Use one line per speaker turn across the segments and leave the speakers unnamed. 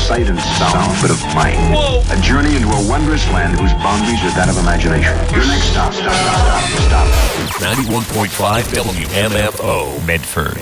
sight and sound, but of mind.
Whoa.
A journey into a wondrous land whose boundaries are that of imagination. Your next stop.
91.5 WMFO, Medford.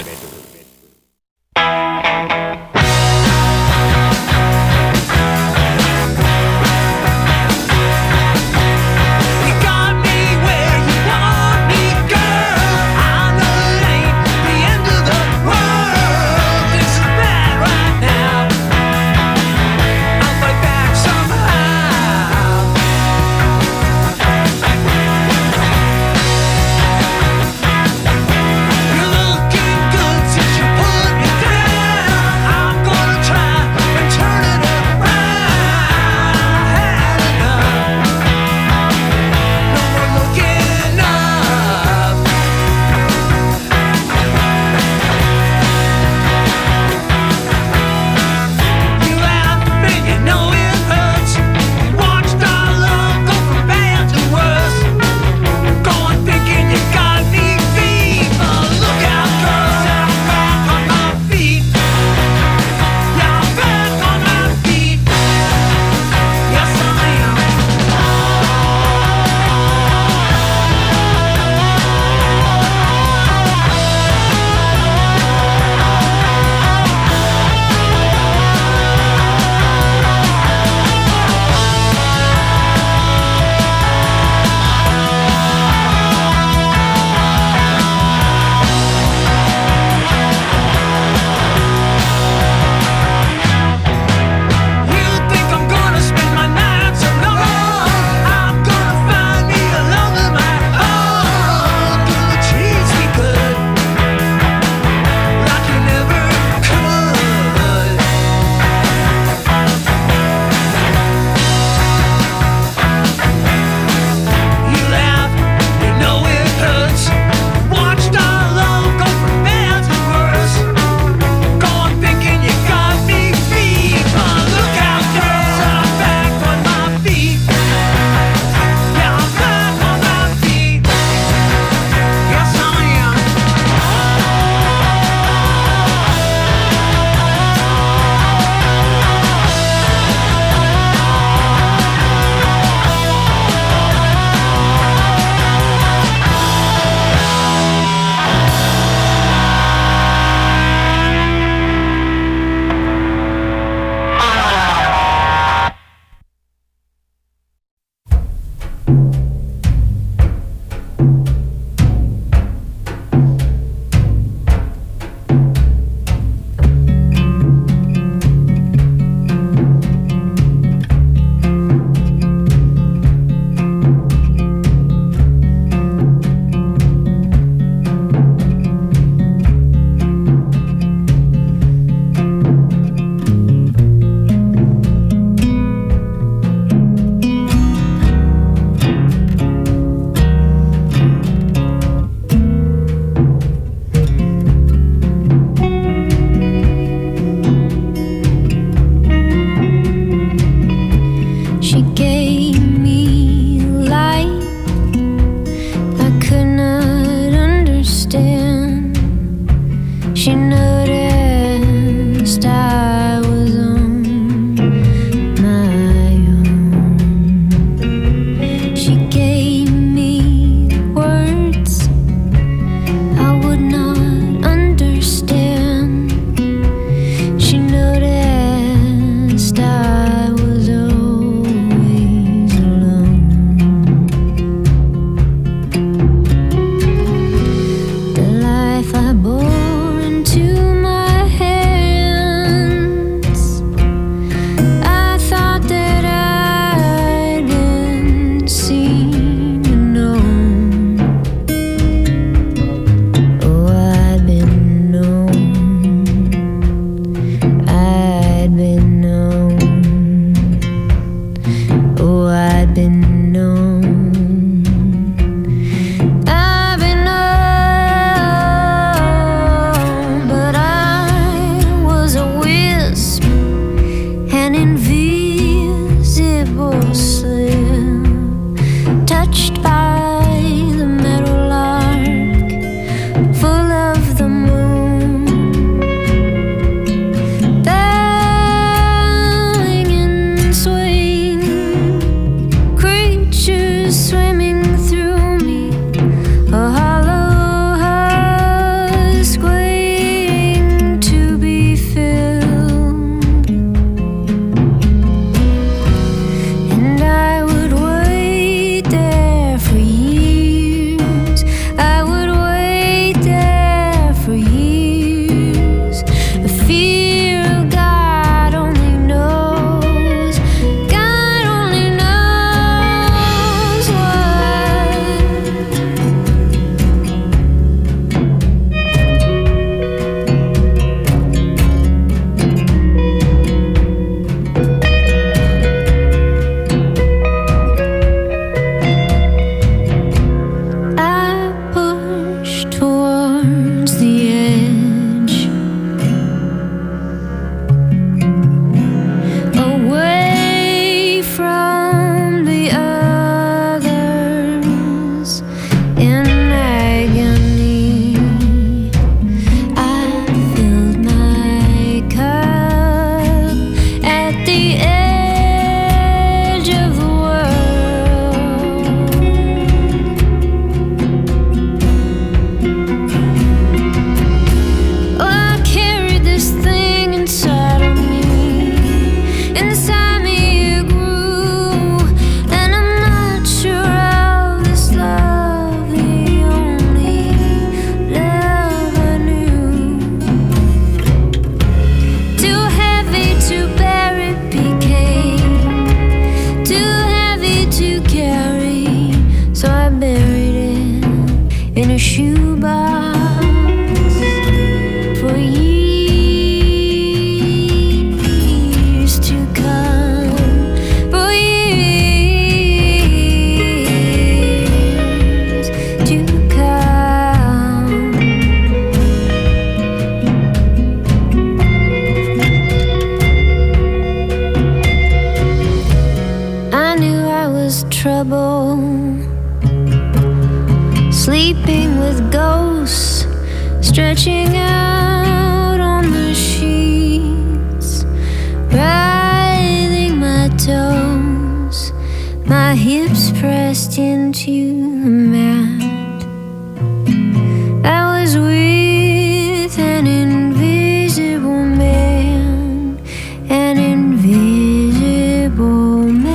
inside me it grew, and I'm not sure how this love, the only love I knew. Too heavy to bear it became, too heavy to carry, so I buried it in a shoebox for years to come, for years to come. I knew I was trouble, sleeping with ghosts, stretching out on the sheets, writhing my toes, my hips pressed into the mat. I was with an invisible man, an invisible man.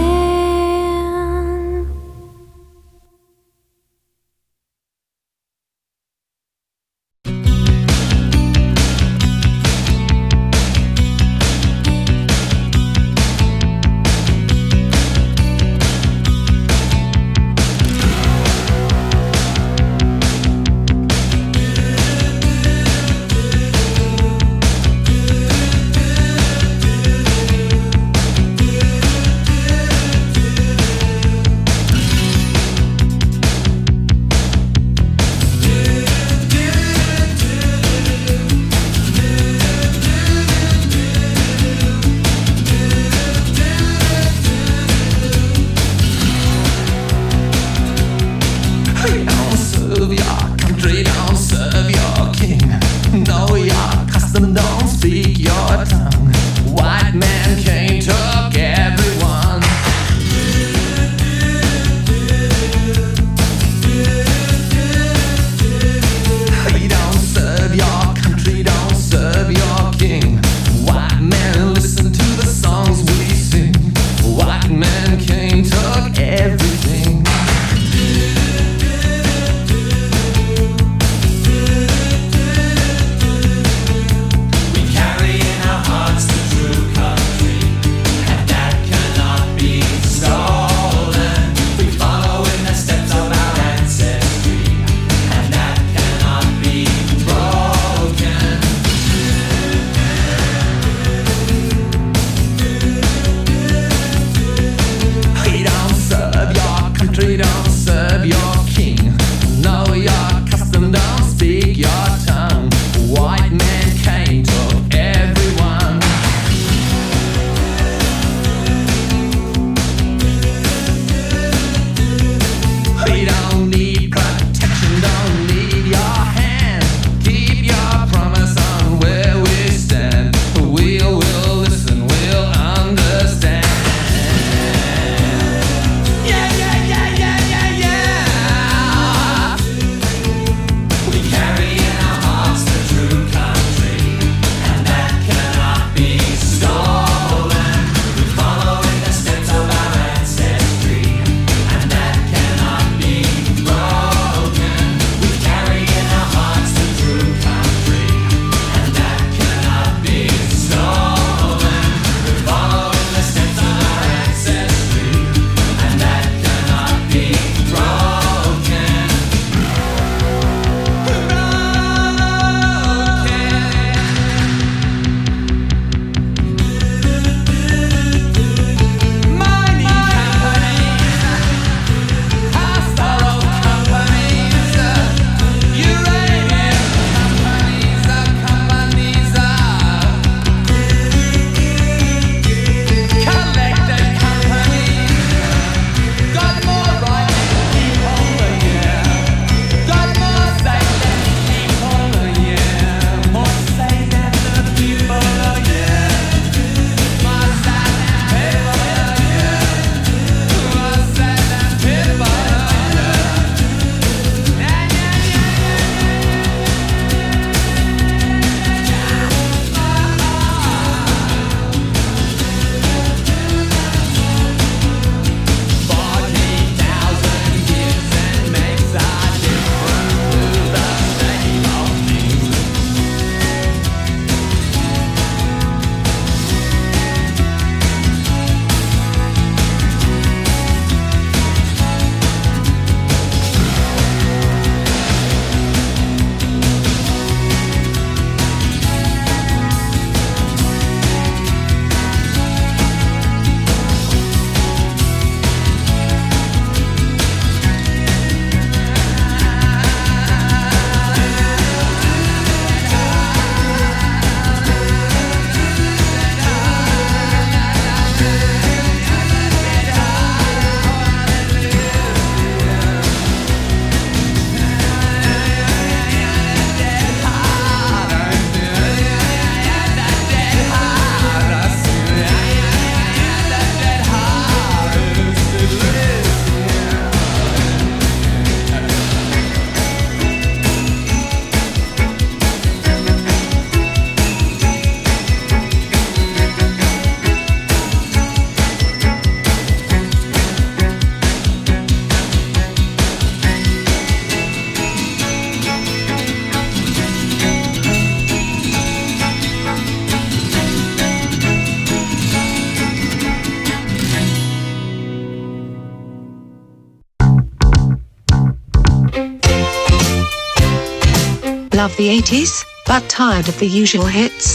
Love the 80s, but tired of the usual hits?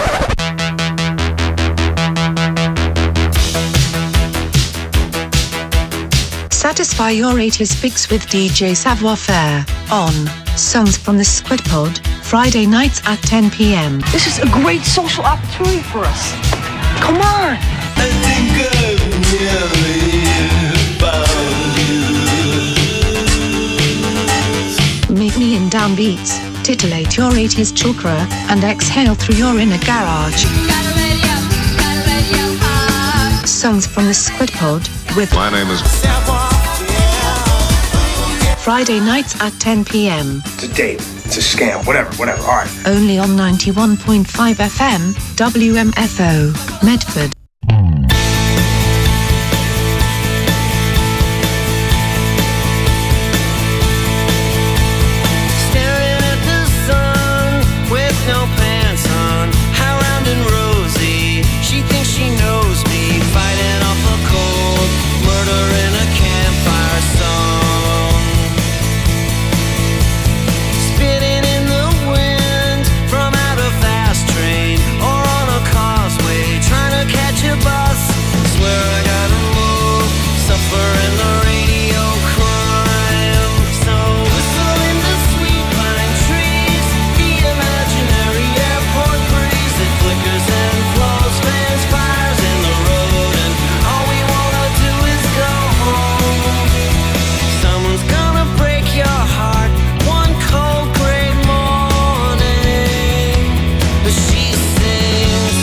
Satisfy your 80s fix with DJ Savoir Faire on Songs from the Squid Pod, Friday nights at 10 p.m.
This is a great social opportunity for us. Come on!
I think I'm nearly about you.
Meet me in downbeats, titillate your 80s chakra, and exhale through your inner garage. Songs from the Squid Pod with
My name is
Friday nights at 10 p.m.
It's a date. It's a scam. Whatever. All right.
Only on 91.5 FM, WMFO, Medford.
Staring at the sun with no pants on, how round and rosy. She thinks she knows me, fighting off a cold, murder in a campfire song. Spitting in the wind from out a fast train or on a causeway, trying to catch a bus. Swear I gotta move, suffer in the radio crime. So whistle in the sweet pine trees, the imaginary airport breeze. It flickers and flows, fans fires in the road, and all we wanna do is go home. Someone's gonna break your heart one cold gray morning. But she sings.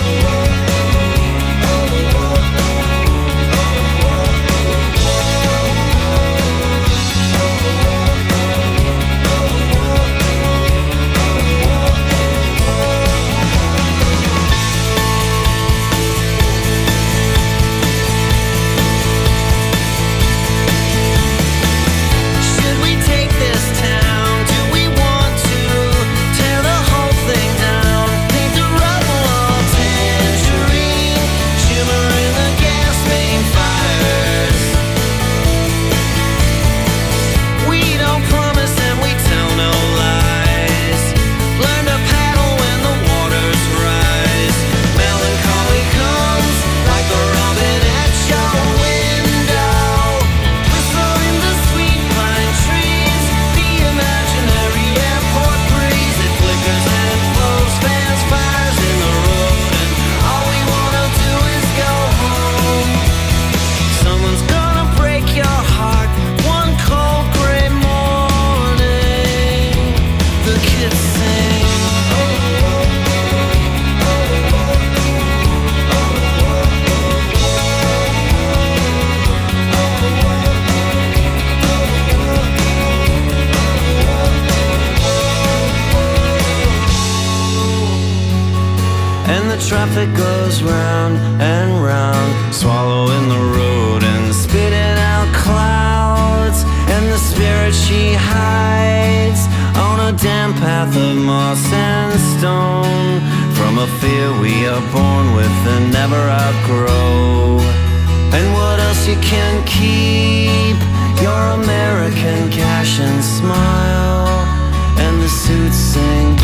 Should we take this town? Do we want to tear the whole thing down? Paint the rubble all tangerine, shimmer in the gas main fires. We don't promise and we tell no lies. Learn to paddle when the waters rise. Melancholy comes like a robin at your window. Whistle in the sweet pine trees, the imaginary airport breeze. It flickers and flows, fans fires in the road, and all we wanna do is go home. Someone's gonna break your heart one cold gray morning. The kids sing. And the traffic goes round and round, swallowing the road and spitting out clouds. And the spirit she hides on a damp path of moss and stone, from a fear we are born with and never outgrow. And what else you can keep? Your American cash and smile. And the suits sing.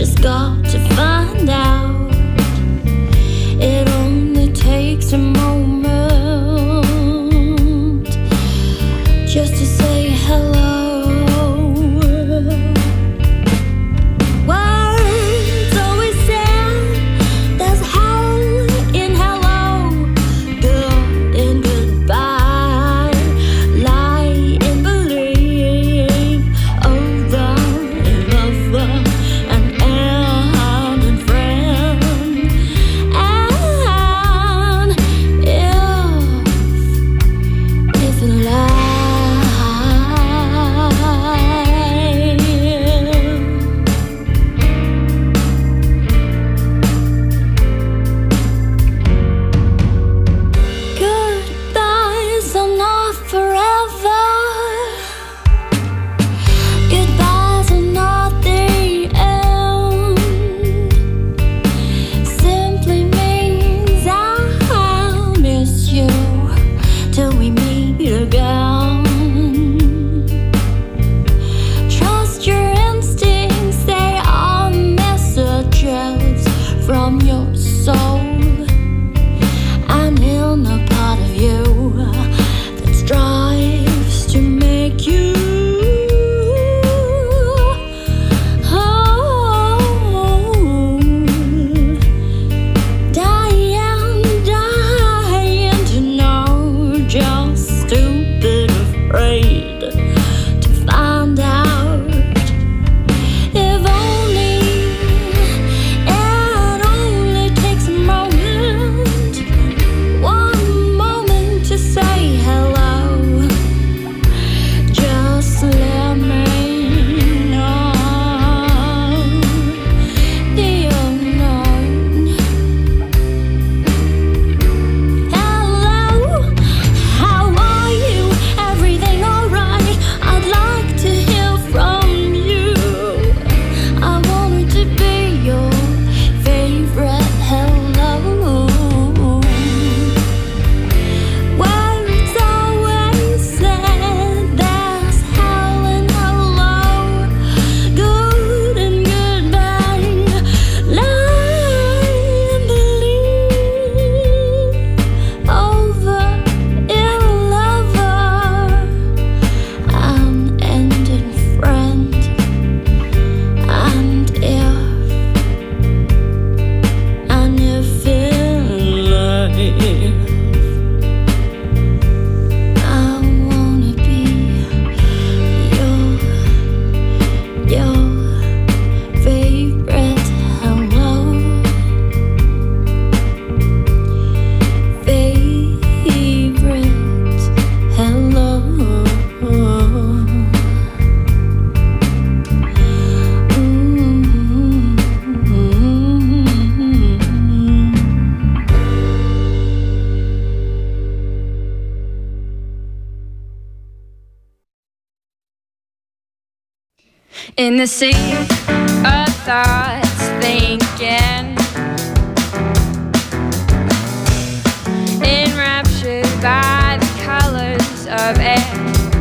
just got to find out. It only takes a moment just to say hello. Words always sound, there's hell in hello, good in goodbye, lie in believe, over in lover and end in friend. And if in life goodbyes are not forever. Goodbyes are not the end. Simply means I'll miss you till we meet again. Trust your instincts, they are messages from your soul. And in a part of you that strives to make you whole. Dying to know, just stupid afraid to find out. If only it only takes a moment, one moment to say hello. Just let me know the unknown. Hello, how are you? Everything alright? I'd like to hear from you. I wanted to be your favorite hello. Words always said there's hell in hello, good and goodbye, lie and believe, over in lover and ending friend. And if in life I wanna be your favorite hello, favorite hello.
In the sea of thoughts thinking, enraptured by the colors of air,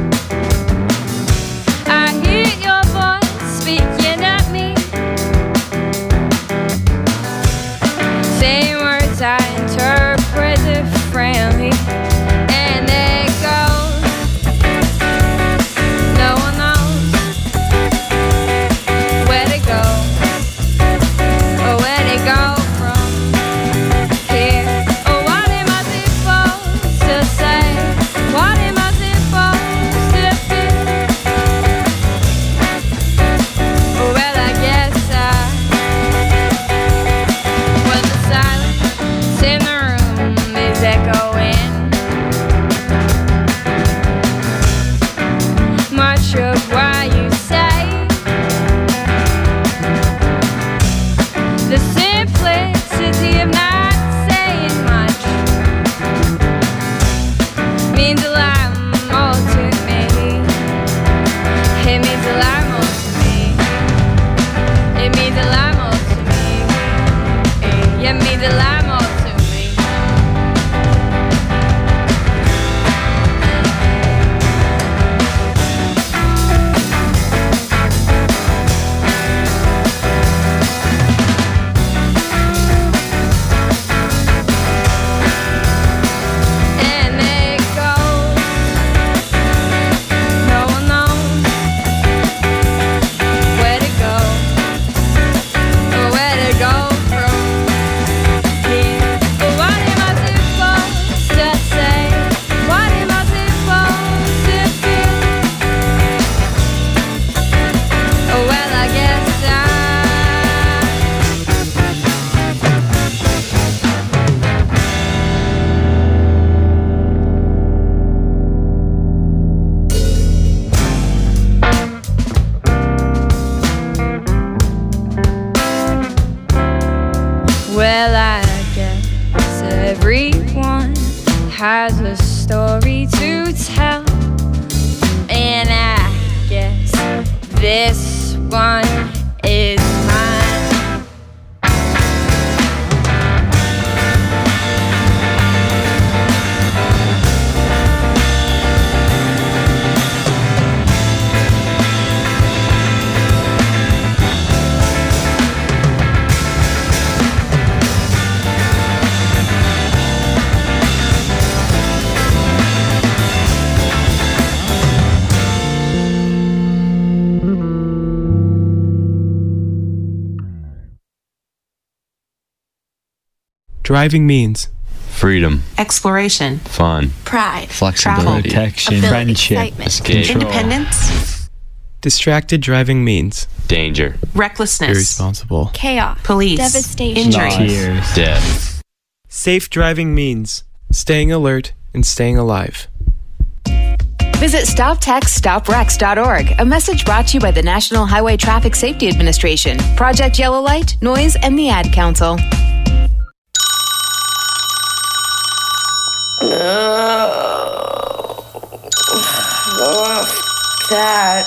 I hear your voice speaking at me, saying words I interpret differently, and they go, no one knows where to go. Well, I guess everyone has a story to tell, and I guess this one is mine.
Driving means
freedom,
exploration,
fun,
pride,
flexibility,
protection,
ability,
friendship,
escape,
independence.
distracted driving means
danger,
recklessness,
irresponsible,
chaos,
police,
devastation,
injury,
death.
Safe driving means staying alert and staying alive.
Visit StopTextStopWrecks.org. A message brought to you by the National Highway Traffic Safety Administration, Project Yellow Light, Noise, and the Ad Council.
That.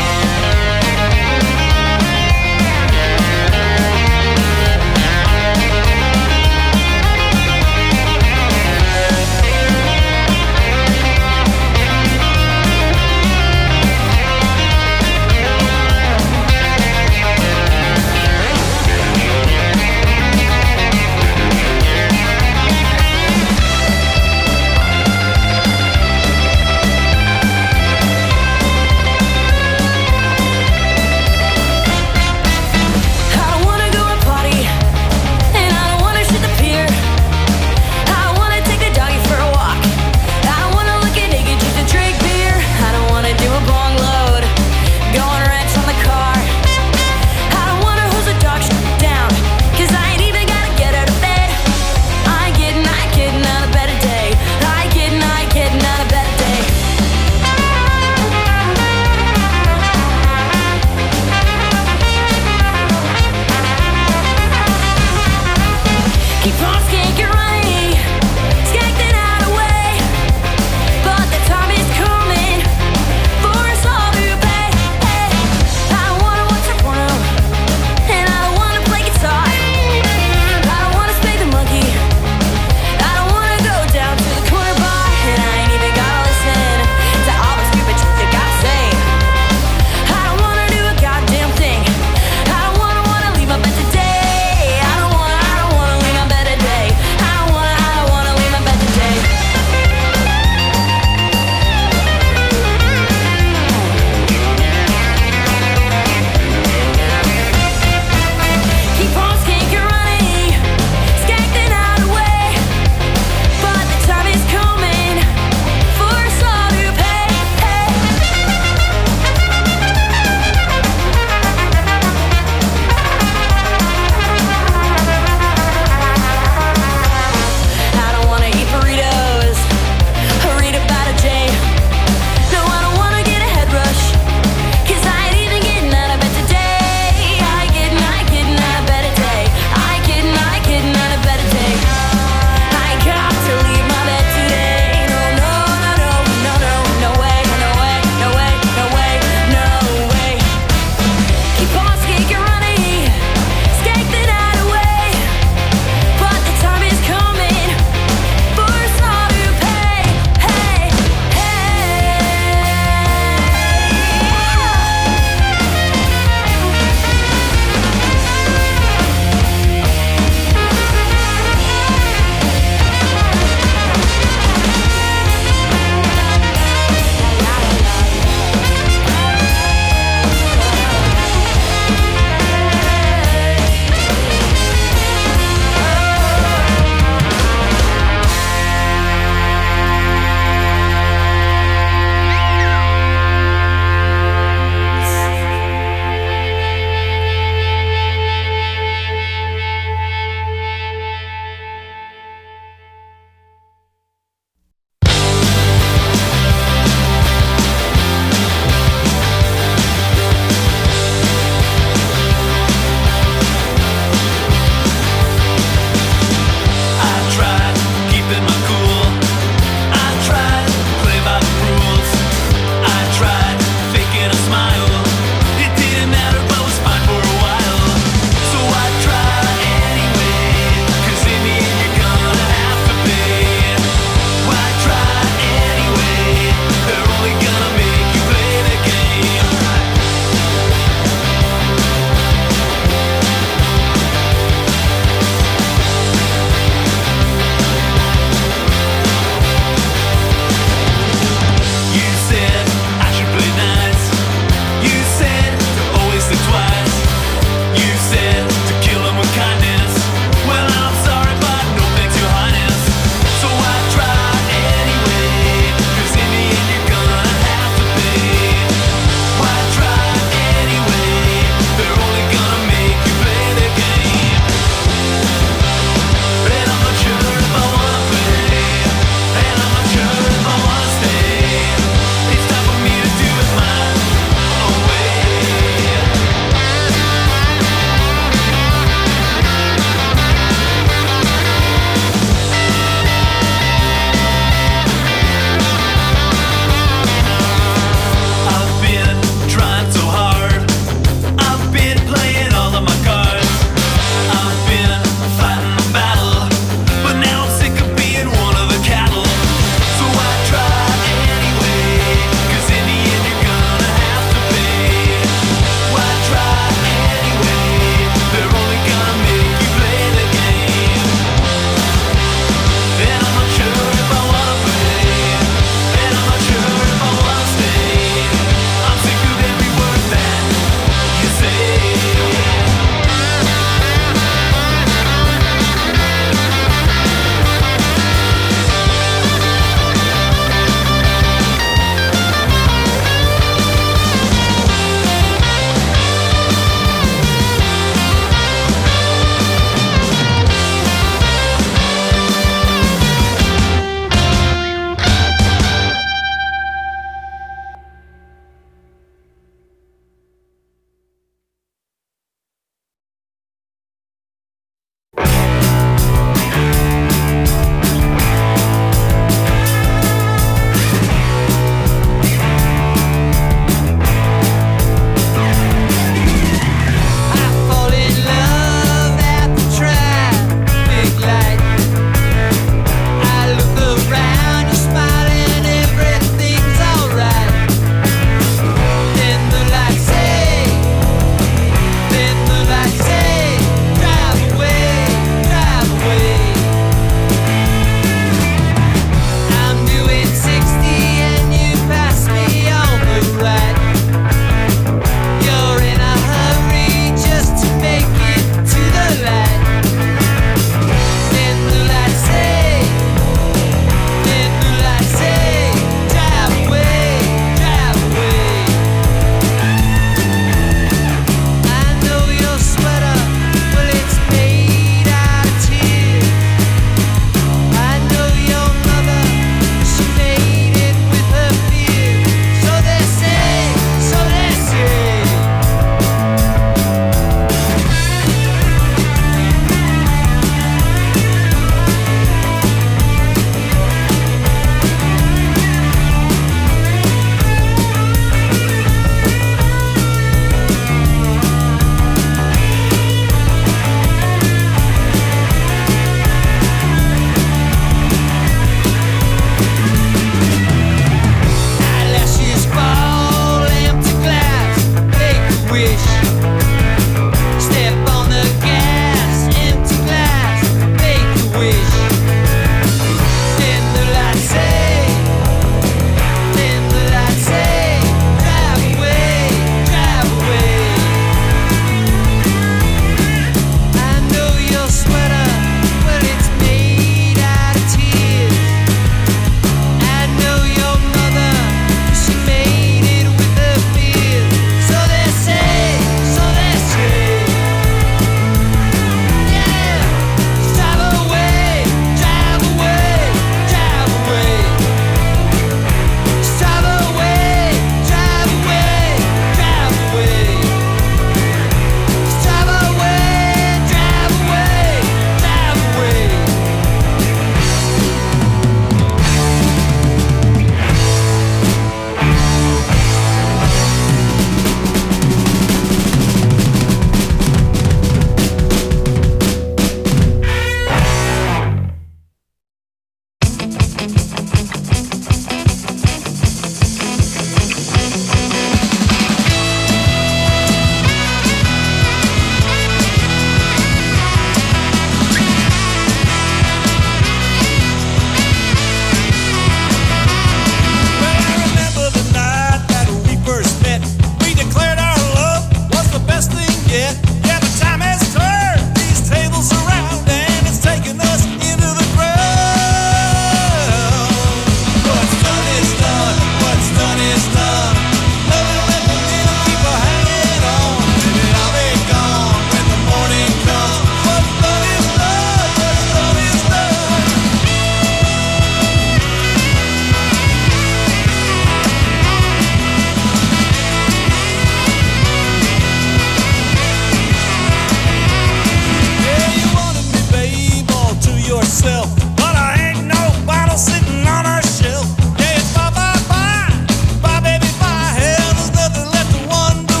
myself, but I ain't no bottle sitting on a shelf. Yeah, it's bye, bye, bye, bye, baby, bye. Hell, there's nothing left to wonder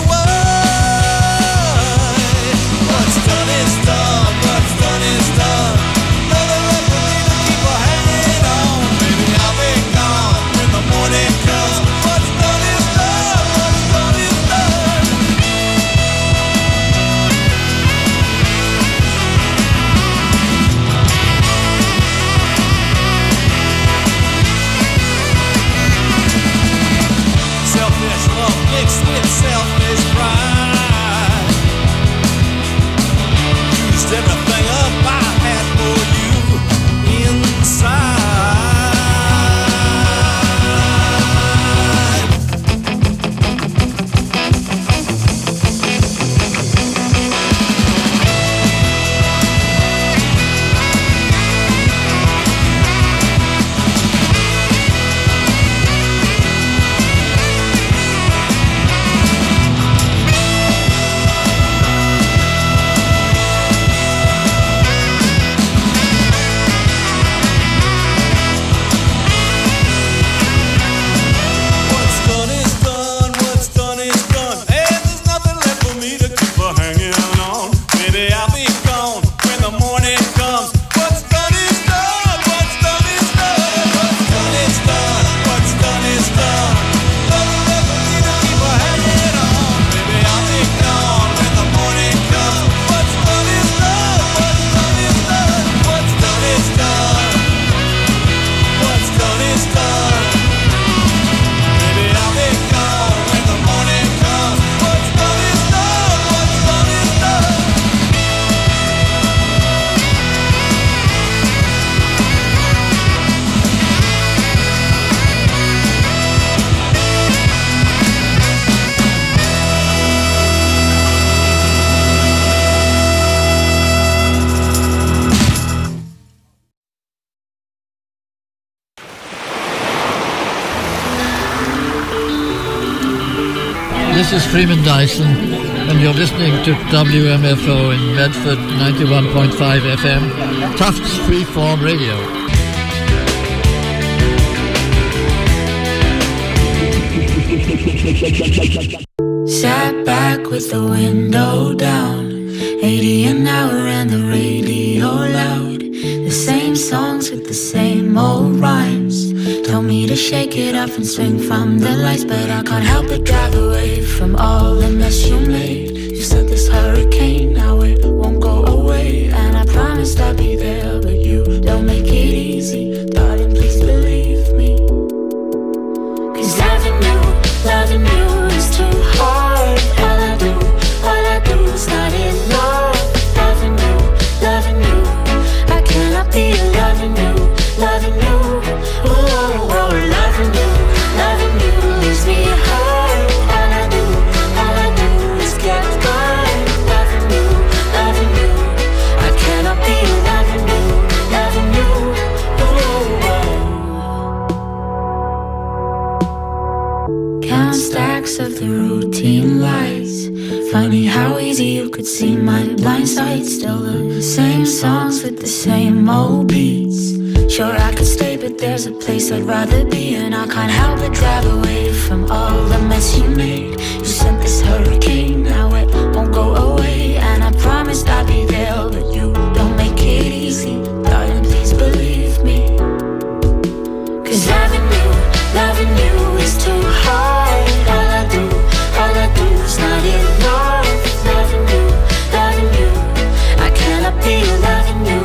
why. What's done is done, what's done is done. Nothing left for me to keep a hanging on. Baby, I'll be gone when the morning comes. What's done is done, what's done is done. Selfish love mixed with selfish pride. Used everything up I had for you inside. What's done is done, what's done is done. Hey, there's nothing left for me to keep a hanging on. Baby, I'll be gone when the morning comes. What's done is done, what's done is done. What's done is done, what's done is done. Nothing left for me to keep a hanging on. Baby, I'll be gone when the morning comes. What's done is done, what's done is done. What's done is done, what's done is done. Baby, I'll be gone when the morning comes. What's done is done, what's done is done.
This is Freeman Dyson, and you're listening to WMFO in Medford 91.5 FM, Tufts Freeform Radio.
Sat back with the window down, 80 an hour and the radio loud. The same songs with the same old rhymes. Tell me to shake it off and swing from the lights, but I can't help but drive away from all the mess you made. You said this hurricane, now it won't go away, and I promised I'd be there, but you don't make it easy. Darling, please believe me. 'Cause loving you is too hard. All I do is not enough. Loving you, I cannot be loving you. Oh, loving you leaves me hurt. All I do is get burned. Loving you, I cannot be loving you. Oh. Count stacks of the routine lights. Funny how easy you could see my blind side. Still the same songs with the same old beats. Sure I could stay, but there's a place I'd rather be, and I can't help but drive away from all the mess you made. You sent this hurricane, now it won't go away, and I promised I'd be there, but you don't make it easy. Darling, please believe me. 'Cause loving you is too hard. All I do is not enough. Loving you, I cannot be loving you.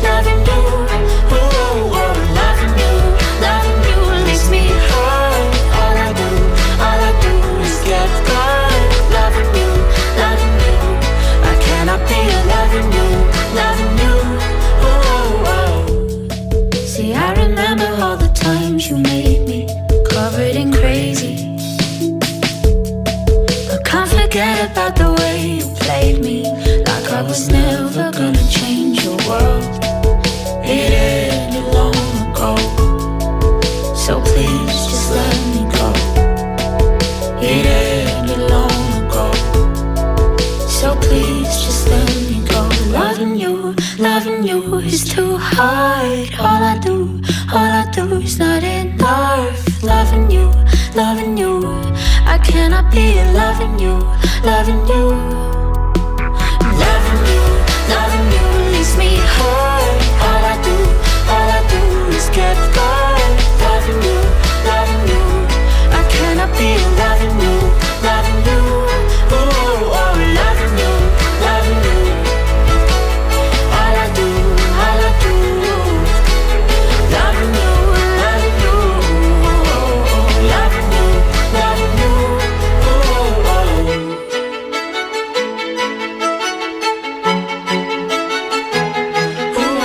Oh, loving you leaves me hurt. All I do is get burned. Loving you, I cannot be loving you. you is too hard. All I do is not enough. Loving you, I cannot be loving you, loving you. Loving you leaves me hurt. All I do is get hurt. Loving you, I cannot be loving you, loving you. Oh, loving you, loving you. All I do, loving you, loving you. Loving you, loving you. Oh,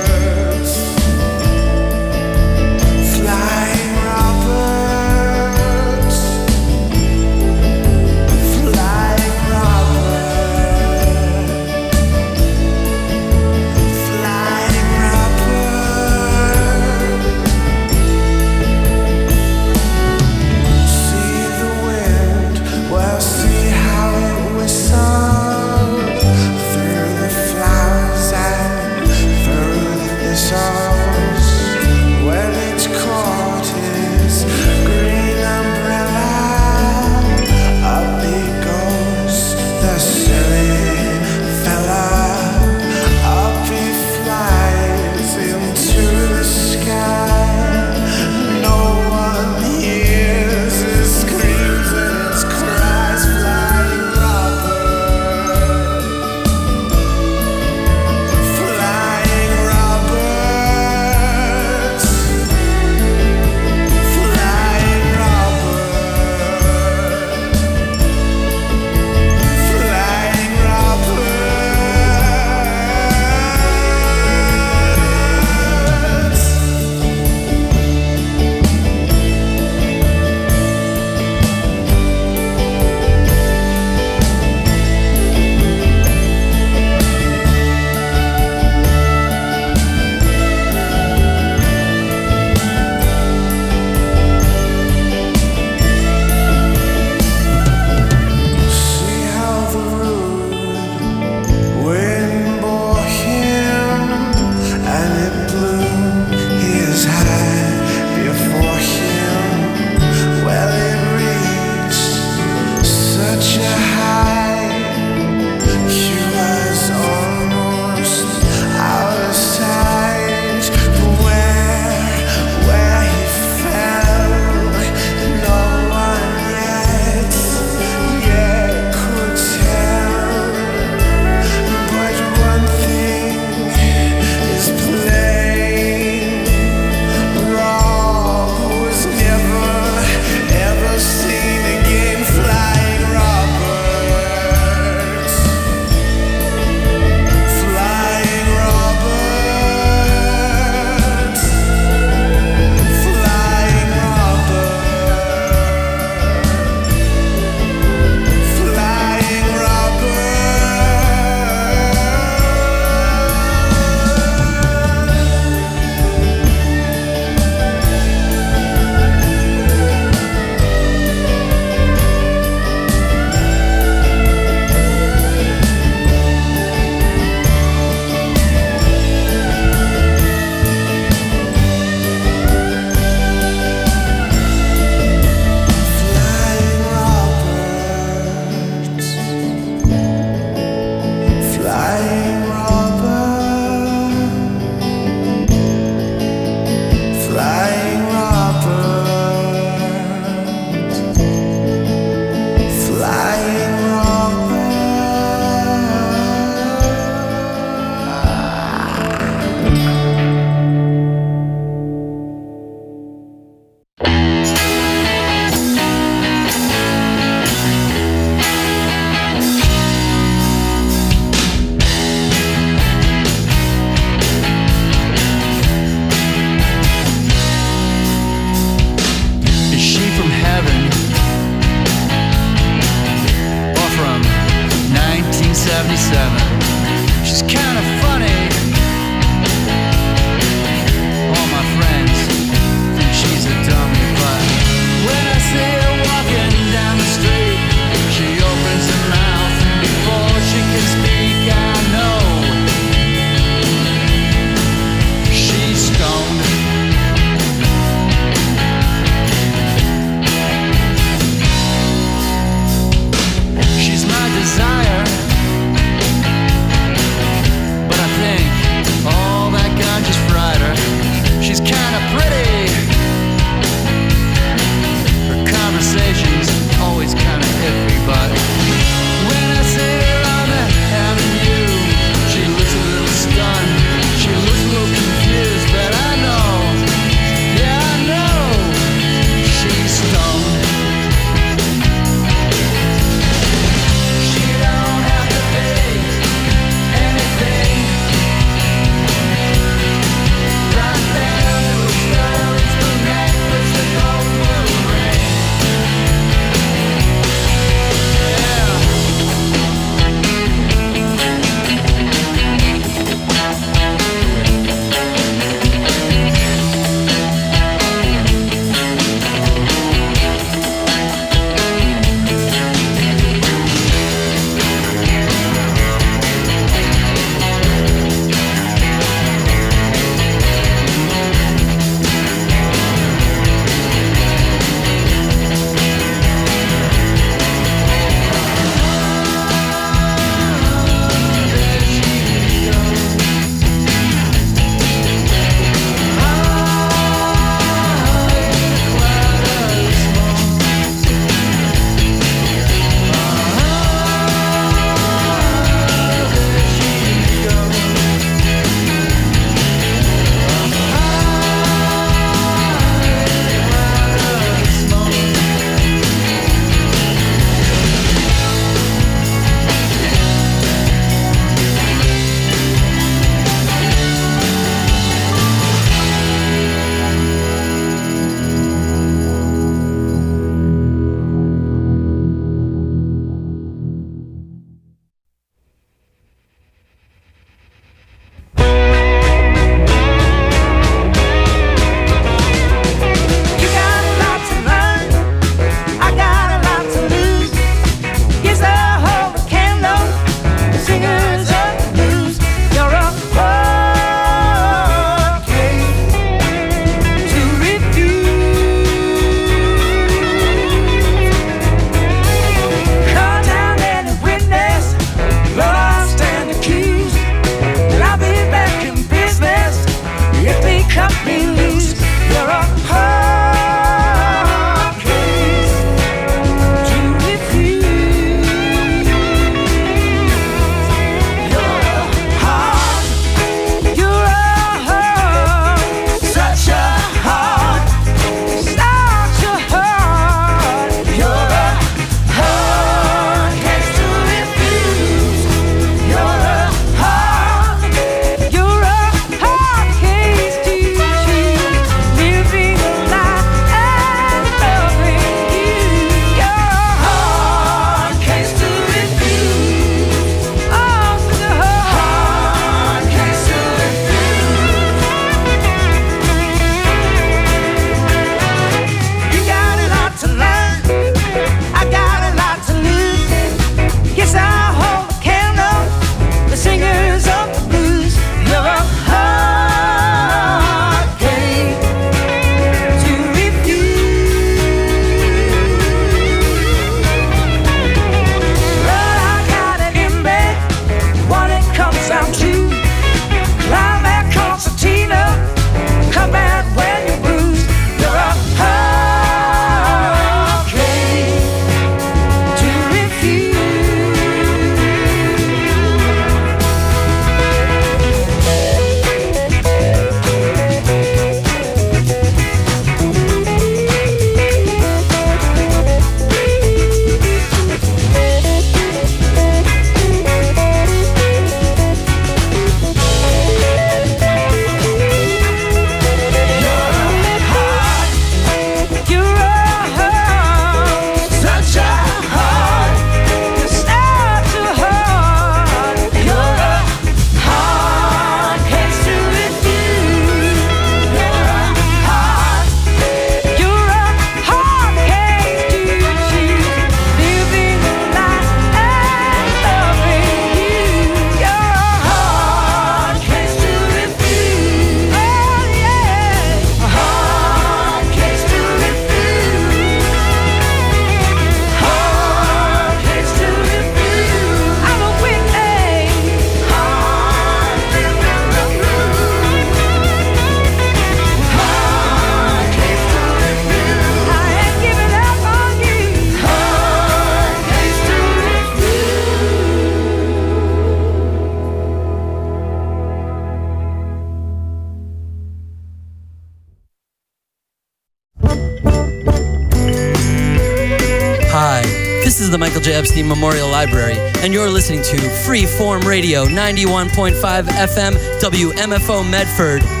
the Michael J. Epstein Memorial Library, and you're listening to Freeform Radio 91.5 FM WMFO Medford.